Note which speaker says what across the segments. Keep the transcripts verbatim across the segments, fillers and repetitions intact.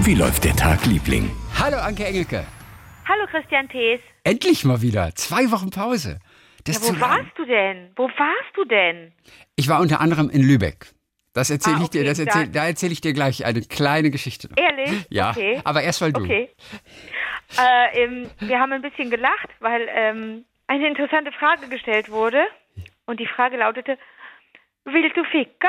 Speaker 1: Wie läuft der Tag, Liebling?
Speaker 2: Hallo Anke Engelke.
Speaker 3: Hallo Christian Thees.
Speaker 2: Endlich mal wieder. Zwei Wochen Pause. Das
Speaker 3: Ja,
Speaker 2: ist
Speaker 3: wo
Speaker 2: zu lang.
Speaker 3: warst du denn? Wo warst du denn?
Speaker 2: Ich war unter anderem in Lübeck. Das erzähle
Speaker 3: Ah,
Speaker 2: ich dir,
Speaker 3: okay,
Speaker 2: das erzähl,
Speaker 3: dann-
Speaker 2: da erzähle ich dir gleich eine kleine Geschichte noch.
Speaker 3: Ehrlich?
Speaker 2: Ja,
Speaker 3: Okay.
Speaker 2: aber erst mal du.
Speaker 3: Okay. Äh, ähm, wir haben ein bisschen gelacht, weil ähm, eine interessante Frage gestellt wurde. Und die Frage lautete, willst du Ficker?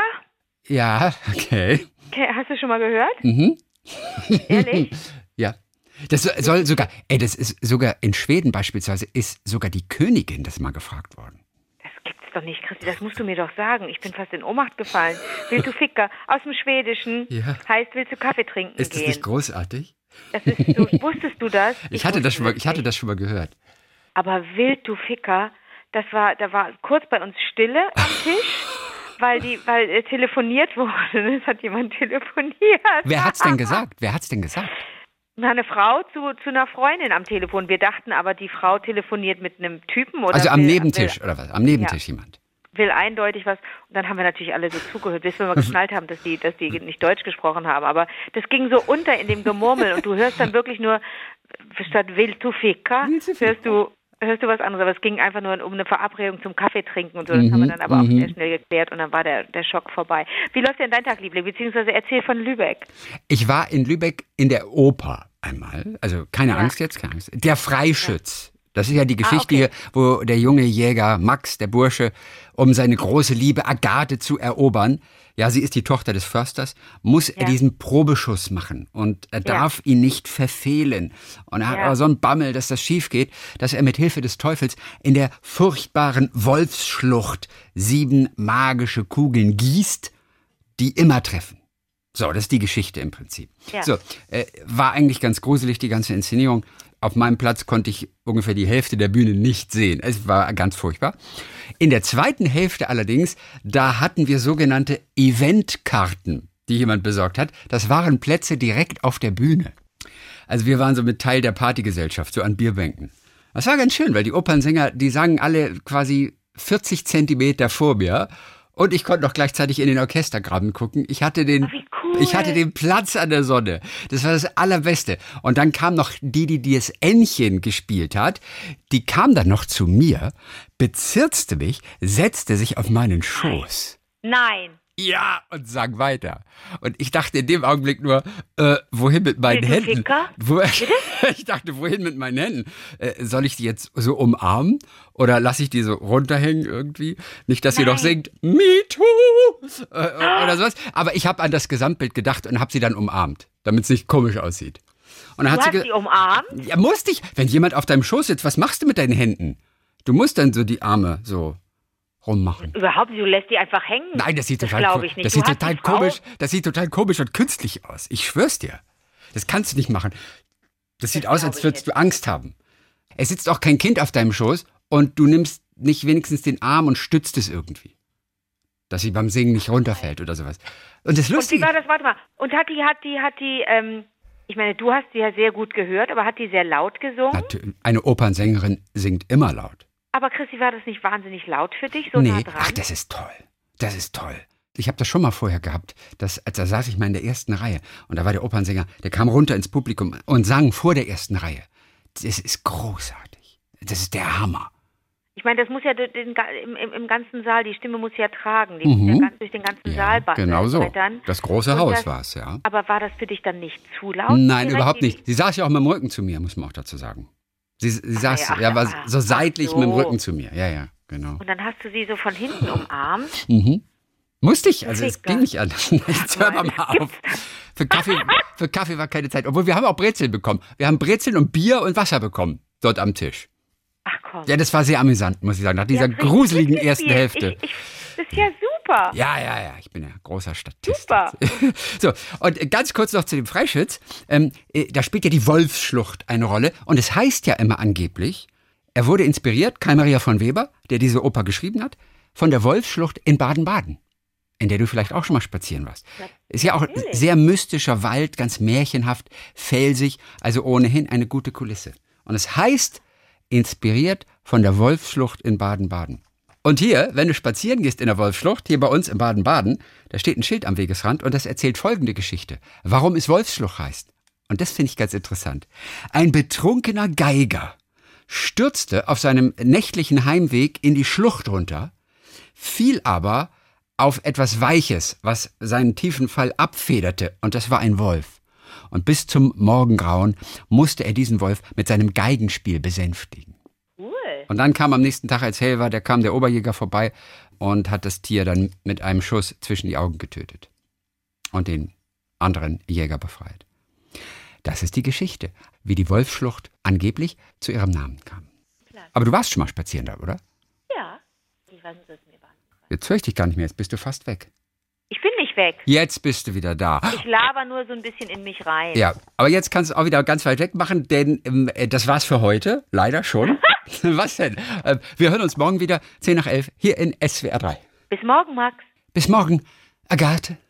Speaker 2: Ja, okay.
Speaker 3: Okay, hast du schon mal gehört?
Speaker 2: Mhm.
Speaker 3: Ehrlich?
Speaker 2: Ja. Das so- soll sogar, ey, das ist sogar in Schweden beispielsweise, ist sogar die Königin das mal gefragt worden.
Speaker 3: Das gibt's doch nicht, Christi. Das musst du mir doch sagen. Ich bin fast in Ohnmacht gefallen. Willst du Ficker? Aus dem Schwedischen
Speaker 2: Ja.
Speaker 3: heißt, willst du Kaffee trinken
Speaker 2: Ist das
Speaker 3: gehen?
Speaker 2: nicht großartig?
Speaker 3: Das ist so, wusstest du das?
Speaker 2: Ich hatte das
Speaker 3: wusste
Speaker 2: schon mal,
Speaker 3: es
Speaker 2: ich hatte
Speaker 3: nicht.
Speaker 2: das schon mal gehört.
Speaker 3: Aber wild, du Ficker, das war, da war kurz bei uns Stille am Tisch, weil die, weil äh, telefoniert wurde. Es hat jemand telefoniert.
Speaker 2: Wer hat's denn gesagt? Wer hat's denn gesagt?
Speaker 3: Eine Frau zu, zu einer Freundin am Telefon. Wir dachten aber, die Frau telefoniert mit einem Typen oder
Speaker 2: Also am
Speaker 3: will,
Speaker 2: Nebentisch
Speaker 3: will,
Speaker 2: oder was? Am Nebentisch jemand.
Speaker 3: will eindeutig was. Und dann haben wir natürlich alle so zugehört, bis wir mal geschnallt haben, dass die, dass die nicht Deutsch gesprochen haben. Aber das ging so unter in dem Gemurmel und du hörst dann wirklich nur statt willst du Ficker, hörst du hörst du was anderes. Aber es ging einfach nur um eine Verabredung zum Kaffee trinken und so. Das
Speaker 2: Mhm,
Speaker 3: haben wir dann aber auch
Speaker 2: mhm.
Speaker 3: sehr schnell geklärt und dann war der, der Schock vorbei. Wie läuft denn dein Tag, Liebling? Beziehungsweise erzähl von Lübeck.
Speaker 2: Ich war in Lübeck in der Oper einmal. Also keine
Speaker 3: Ja.
Speaker 2: Angst jetzt, keine Angst. Der Freischütz. Das ist ja die Geschichte
Speaker 3: Ah,
Speaker 2: hier,
Speaker 3: okay.
Speaker 2: wo der junge Jäger Max, der Bursche, um seine große Liebe Agathe zu erobern, ja, sie ist die Tochter des Försters, muss er
Speaker 3: Ja.
Speaker 2: diesen Probeschuss machen und er darf ihn nicht verfehlen. Und er hat
Speaker 3: Ja.
Speaker 2: aber so einen Bammel, dass das schief geht, dass er mit Hilfe des Teufels in der furchtbaren Wolfsschlucht sieben magische Kugeln gießt, die immer treffen. So, das ist die Geschichte im Prinzip.
Speaker 3: Ja.
Speaker 2: So, äh, war eigentlich ganz gruselig, die ganze Inszenierung. Auf meinem Platz konnte ich ungefähr die Hälfte der Bühne nicht sehen. Es war ganz furchtbar. In der zweiten Hälfte allerdings, da hatten wir sogenannte Eventkarten, die jemand besorgt hat. Das waren Plätze direkt auf der Bühne. Also wir waren so mit Teil der Partygesellschaft, so an Bierbänken. Das war ganz schön, weil die Opernsänger, die sangen alle quasi vierzig Zentimeter vor mir. Und ich konnte noch gleichzeitig in den Orchestergraben gucken. Ich hatte den,
Speaker 3: Oh, wie cool.
Speaker 2: ich hatte den Platz an der Sonne. Das war das Allerbeste. Und dann kam noch die, die das Ännchen gespielt hat. Die kam dann noch zu mir, bezirzte mich, setzte sich auf meinen Schoß.
Speaker 3: Nein.
Speaker 2: Ja, und sang weiter. Und ich dachte in dem Augenblick nur, äh, wohin mit meinen
Speaker 3: Willst du
Speaker 2: Händen?
Speaker 3: Ficker?
Speaker 2: Wo, ich dachte, wohin mit meinen Händen? Äh, soll ich die jetzt so umarmen? Oder lasse ich die so runterhängen irgendwie? Nicht, dass sie
Speaker 3: Nein.
Speaker 2: noch singt, Me Too! Äh, oder sowas. Aber ich habe an das Gesamtbild gedacht und habe sie dann umarmt, damit es nicht komisch aussieht. Und dann
Speaker 3: Du
Speaker 2: hat sie
Speaker 3: hast
Speaker 2: ge-
Speaker 3: sie umarmt?
Speaker 2: ja, musste ich. Wenn jemand auf deinem Schoß sitzt, was machst du mit deinen Händen? Du musst dann so die Arme so rummachen.
Speaker 3: Überhaupt, du lässt die einfach hängen.
Speaker 2: Nein, das sieht
Speaker 3: das
Speaker 2: total,
Speaker 3: glaube
Speaker 2: ko-
Speaker 3: ich nicht.
Speaker 2: das
Speaker 3: Du
Speaker 2: sieht
Speaker 3: hast
Speaker 2: total
Speaker 3: die Frau-
Speaker 2: komisch, das sieht total komisch und künstlich aus. Ich schwör's dir. Das kannst du nicht machen. Das sieht aus,
Speaker 3: glaub
Speaker 2: als
Speaker 3: ich
Speaker 2: würdest du Angst haben. Es sitzt auch kein Kind auf deinem Schoß und du nimmst nicht wenigstens den Arm und stützt es irgendwie. Dass sie beim Singen nicht runterfällt oder sowas. Und das
Speaker 3: Und wie
Speaker 2: Lustige,
Speaker 3: war das? Warte mal. Und hat die, hat die, hat die, ähm, ich meine, du hast sie ja sehr gut gehört, aber hat die sehr laut gesungen?
Speaker 2: Natu- eine Opernsängerin singt immer laut.
Speaker 3: Aber Christi, war das nicht wahnsinnig laut für dich, so
Speaker 2: nee,
Speaker 3: nah dran?
Speaker 2: ach, das ist toll. Das ist toll. Ich habe das schon mal vorher gehabt. Das, da saß ich mal in der ersten Reihe und da war der Opernsänger, der kam runter ins Publikum und sang vor der ersten Reihe. Das ist großartig. Das ist der Hammer.
Speaker 3: Ich meine, das muss ja den, den, im, im, im ganzen Saal, die Stimme muss ja tragen, die
Speaker 2: Mhm.
Speaker 3: muss ja ganz durch den ganzen
Speaker 2: Ja,
Speaker 3: Saal ba-
Speaker 2: genau so.
Speaker 3: brettern.
Speaker 2: Das große
Speaker 3: Und
Speaker 2: Haus
Speaker 3: das-
Speaker 2: war es, ja.
Speaker 3: Aber war das für dich dann nicht zu laut?
Speaker 2: Nein,
Speaker 3: Direkt
Speaker 2: überhaupt
Speaker 3: die-
Speaker 2: nicht. Sie saß ja auch mit dem Rücken zu mir, muss man auch dazu sagen. Sie, sie saß,
Speaker 3: ja,
Speaker 2: ja,
Speaker 3: ach,
Speaker 2: war
Speaker 3: ach,
Speaker 2: so seitlich
Speaker 3: ach
Speaker 2: mit dem
Speaker 3: so.
Speaker 2: Rücken zu mir. Ja, ja, genau.
Speaker 3: Und dann hast du sie so von hinten umarmt.
Speaker 2: Mhm. Musste ich, also es
Speaker 3: Ficker.
Speaker 2: ging nicht anders. Jetzt hören wir mal auf. Für Kaffee, für Kaffee war keine Zeit. Obwohl, wir haben auch Brezeln bekommen. Wir haben Brezeln und Bier und Wasser bekommen, dort am Tisch.
Speaker 3: Ach komm.
Speaker 2: Ja, das war sehr amüsant, muss ich sagen, nach
Speaker 3: Ihr
Speaker 2: dieser
Speaker 3: habt richtig
Speaker 2: gruseligen
Speaker 3: mitgespielt.
Speaker 2: ersten Hälfte.
Speaker 3: Ich, ich, das ist ja super.
Speaker 2: Ja, ja, ja, ich bin ja großer Statist.
Speaker 3: Super.
Speaker 2: So, und ganz kurz noch zu dem Freischütz. Ähm, äh, da spielt ja die Wolfsschlucht eine Rolle. Und es heißt ja immer angeblich, er wurde inspiriert, Karl Maria von Weber, der diese Oper geschrieben hat, von der Wolfsschlucht in Baden-Baden, in der du vielleicht auch schon mal spazieren warst.
Speaker 3: Ja,
Speaker 2: Ist ja auch ein
Speaker 3: natürlich.
Speaker 2: sehr mystischer Wald, ganz märchenhaft, felsig, also ohnehin eine gute Kulisse. Und es heißt, inspiriert von der Wolfsschlucht in Baden-Baden. Und hier, wenn du spazieren gehst in der Wolfsschlucht, hier bei uns in Baden-Baden, da steht ein Schild am Wegesrand und das erzählt folgende Geschichte. Warum es Wolfsschlucht heißt. und das finde ich ganz interessant, ein betrunkener Geiger stürzte auf seinem nächtlichen Heimweg in die Schlucht runter, fiel aber auf etwas Weiches, was seinen tiefen Fall abfederte, und das war ein Wolf. Und bis zum Morgengrauen musste er diesen Wolf mit seinem Geigenspiel besänftigen.
Speaker 3: Cool.
Speaker 2: Und dann kam am nächsten Tag als hell war, der kam der Oberjäger vorbei und hat das Tier dann mit einem Schuss zwischen die Augen getötet und den anderen Jäger befreit. Das ist die Geschichte, wie die Wolfsschlucht angeblich zu ihrem Namen kam.
Speaker 3: Klar.
Speaker 2: Aber du warst schon mal spazieren da, oder?
Speaker 3: Ja. Ich weiß nicht, was mir war.
Speaker 2: Jetzt höre ich dich gar nicht mehr, jetzt bist du fast weg.
Speaker 3: Ich bin nicht weg.
Speaker 2: Jetzt bist du wieder da.
Speaker 3: Ich laber nur so ein bisschen in mich rein.
Speaker 2: Ja, aber jetzt kannst du auch wieder ganz weit weg machen, denn ähm, das war's für heute. Leider schon. Was denn? Äh, wir hören uns morgen wieder, zehn nach elf, hier in S W R drei.
Speaker 3: Bis morgen, Max.
Speaker 2: Bis morgen, Agathe.